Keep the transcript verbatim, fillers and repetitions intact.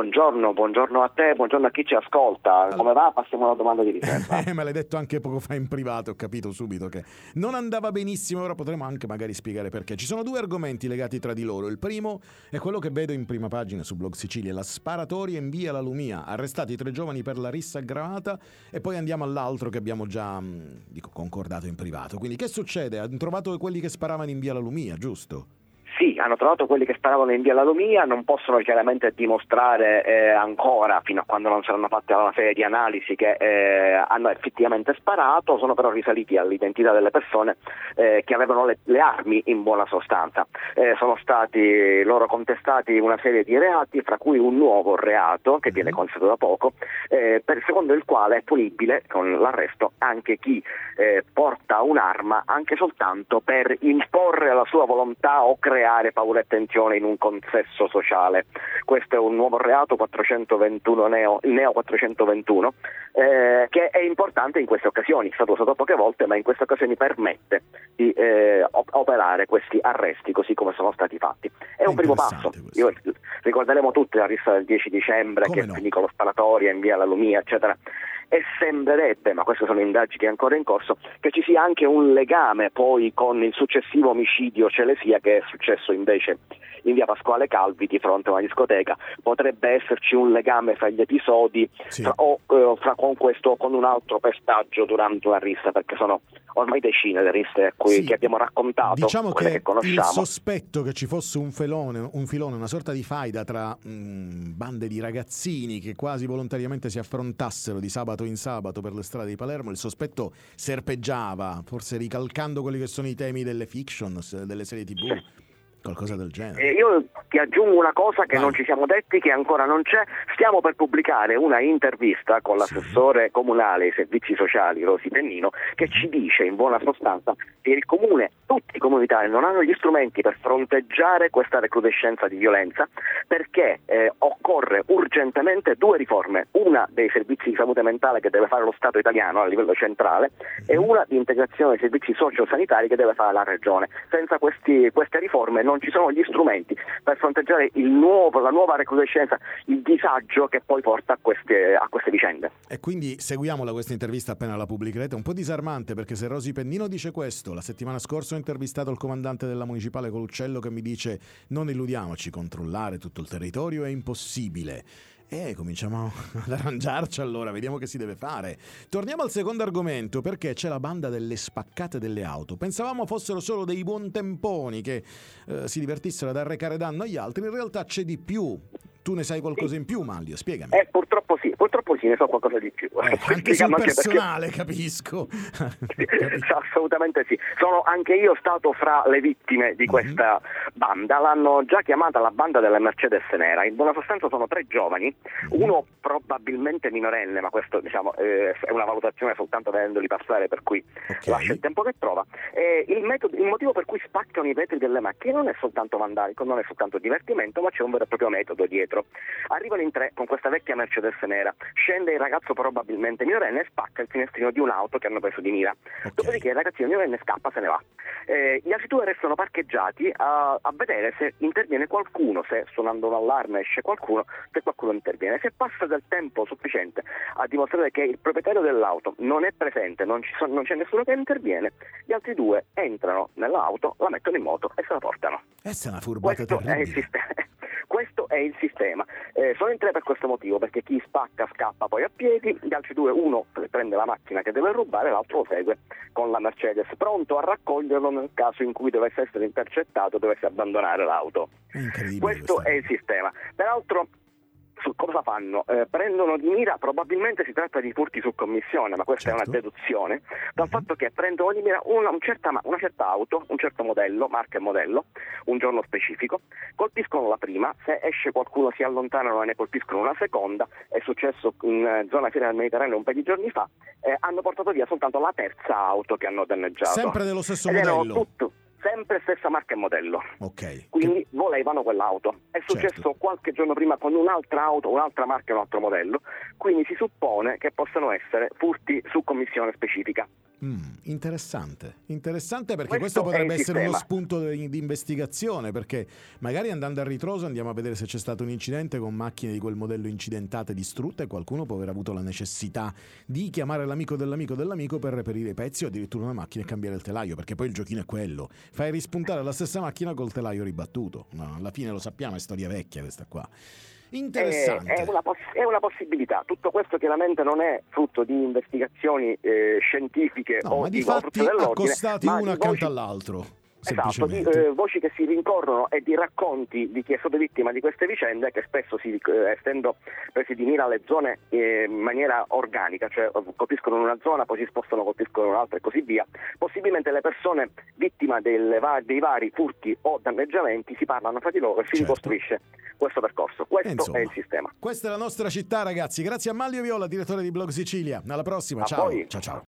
buongiorno, buongiorno a te, buongiorno a chi ci ascolta. Come va? Passiamo alla domanda di riserva. Eh, me l'hai detto anche poco fa in privato, ho capito subito che non andava benissimo, ora potremo anche magari spiegare perché. Ci sono due argomenti legati tra di loro. Il primo è quello che vedo in prima pagina su Blog Sicilia, la sparatoria in via La Lumia, arrestati tre giovani per la rissa aggravata, e poi andiamo all'altro che abbiamo già dico, concordato in privato. Quindi che succede? Hanno trovato quelli che sparavano in via La Lumia, giusto? Sì, hanno trovato quelli che sparavano in via La Lumia, non possono chiaramente dimostrare eh, ancora, fino a quando non saranno fatte una serie di analisi, che eh, hanno effettivamente sparato, sono però risaliti all'identità delle persone eh, che avevano le, le armi in buona sostanza. Eh, sono stati loro contestati una serie di reati, fra cui un nuovo reato che viene concesso da poco, eh, per, secondo il quale è punibile con l'arresto anche chi eh, porta un'arma anche soltanto per imporre la sua volontà o creare paura e tensione in un consesso sociale. Questo è un nuovo reato quattrocentoventuno neo, il neo quattrocentoventuno, eh, che è importante in queste occasioni, è stato usato poche volte, ma in queste occasioni permette di eh, operare questi arresti così come sono stati fatti. È, è un primo passo. Io, ricorderemo tutti la rissa del dieci dicembre come che no. finì con lo sparatoria in via La Lumia, eccetera. E sembrerebbe, ma queste sono indagini ancora in corso, che ci sia anche un legame poi con il successivo omicidio Celesia, che è successo invece in via Pasquale Calvi di fronte a una discoteca. Potrebbe esserci un legame fra gli episodi, sì. fra, o eh, fra con questo o con un altro pestaggio durante una rissa, perché sono ormai decine le risse a cui, sì. che abbiamo raccontato, diciamo quelle che, che conosciamo. Il sospetto che ci fosse un filone, un filone, una sorta di faida tra mh, bande di ragazzini che quasi volontariamente si affrontassero di sabato in sabato per le strade di Palermo, il sospetto serpeggiava, forse ricalcando quelli che sono i temi delle fiction, delle serie tivù. Sì. Qualcosa del genere. Eh, io ti aggiungo una cosa che Vai. non ci siamo detti, che ancora non c'è. Stiamo per pubblicare una intervista con l'assessore sì. comunale ai servizi sociali Rosi Pennino, che ci dice in buona sostanza che il comune, tutti i comuni italiani non hanno gli strumenti per fronteggiare questa recrudescenza di violenza, perché eh, occorre urgentemente due riforme, una dei servizi di salute mentale che deve fare lo Stato italiano a livello centrale mm-hmm. e una di integrazione dei servizi sociosanitari che deve fare la regione. Senza questi, queste riforme non ci sono gli strumenti per fronteggiare il nuovo, la nuova recrudescenza, il disagio che poi porta a queste, a queste vicende. E quindi seguiamola questa intervista appena la pubblicherete. Un po' disarmante, perché se Rosi Pennino dice questo, la settimana scorsa ho intervistato il comandante della municipale Coluccello che mi dice non illudiamoci, controllare tutto il territorio è impossibile. E cominciamo ad arrangiarci, allora vediamo che si deve fare. Torniamo al secondo argomento, perché c'è la banda delle spaccate delle auto. Pensavamo fossero solo dei buontemponi che eh, si divertissero ad arrecare danno agli altri, in realtà c'è di più. Tu ne sai qualcosa in più, Manlio? Spiegami. Eh, purtroppo sì, purtroppo sì, ne so qualcosa di più. Eh, anche sul personale, perché... capisco. capisco. Assolutamente sì. Sono anche io stato fra le vittime di questa mm-hmm. banda. L'hanno già chiamata la banda della Mercedes Nera. In buona sostanza sono tre giovani, mm-hmm. uno probabilmente minorenne, ma questo diciamo eh, è una valutazione soltanto vedendoli passare, per cui okay. lascia il tempo che trova. Eh, il, metodo, il motivo per cui spaccano i vetri delle macchine non è soltanto vandalico, non è soltanto divertimento, ma c'è un vero e proprio metodo dietro. Arrivano in tre con questa vecchia Mercedes nera, scende il ragazzo probabilmente minorenne e spacca il finestrino di un'auto che hanno preso di mira. Okay. Dopodiché il ragazzino minorenne scappa, se ne va. Eh, gli altri due restano parcheggiati a, a vedere se interviene qualcuno, se suonando un allarme esce qualcuno, se qualcuno interviene. Se passa del tempo sufficiente a dimostrare che il proprietario dell'auto non è presente, non, ci sono, non c'è nessuno che interviene, gli altri due entrano nell'auto, la mettono in moto e se la portano. Essa è una furbata Questo terribile. È il sistema. Questo è il sistema. Eh, sono in tre per questo motivo, perché chi spacca scappa poi a piedi, gli altri due, uno prende la macchina che deve rubare, l'altro lo segue con la Mercedes, pronto a raccoglierlo nel caso in cui dovesse essere intercettato, dovesse abbandonare l'auto. Questo è il sistema. Peraltro, su cosa fanno? Eh, prendono di mira, probabilmente si tratta di furti su commissione, ma questa certo. è una deduzione, dal uh-huh. fatto che prendono di mira una, un certa, una certa auto, un certo modello, marca e modello, un giorno specifico, colpiscono la prima, se esce qualcuno si allontanano e ne colpiscono una seconda, è successo in eh, zona fine del Mediterraneo un paio di giorni fa, eh, hanno portato via soltanto la terza auto che hanno danneggiato. Sempre dello stesso Ed modello? Tutto, sempre stessa marca e modello. Ok. Quindi che... volevano quell'auto. È successo certo. qualche giorno prima con un'altra auto, un'altra marca e un altro modello. Quindi si suppone che possano essere furti su commissione specifica. Mm, interessante, interessante perché questo, questo potrebbe essere sistema. uno spunto di, di investigazione, perché magari andando a ritroso andiamo a vedere se c'è stato un incidente con macchine di quel modello incidentate, distrutte, e qualcuno può aver avuto la necessità di chiamare l'amico dell'amico dell'amico per reperire i pezzi o addirittura una macchina e cambiare il telaio, perché poi il giochino è quello, fai rispuntare la stessa macchina col telaio ribattuto. No, alla fine lo sappiamo, è storia vecchia questa qua. Interessante. È, è, una poss- è una possibilità. Tutto questo chiaramente non è frutto di investigazioni eh, scientifiche No, o ma di di fatti dell'ordine, accostati ma uno di accanto voci... all'altro. Esatto, di eh, voci che si rincorrono e di racconti di chi è stato vittima di queste vicende, che spesso si eh, essendo presi di mira alle zone eh, in maniera organica, cioè colpiscono una zona, poi si spostano, colpiscono un'altra e così via. Possibilmente le persone vittime delle va- dei vari furti o danneggiamenti si parlano fra di loro e si Certo. ricostruisce questo percorso. Questo Insomma, è il sistema. Questa è la nostra città, ragazzi. Grazie a Manlio Viola, direttore di Blog Sicilia. Alla prossima, A ciao. voi. Ciao ciao.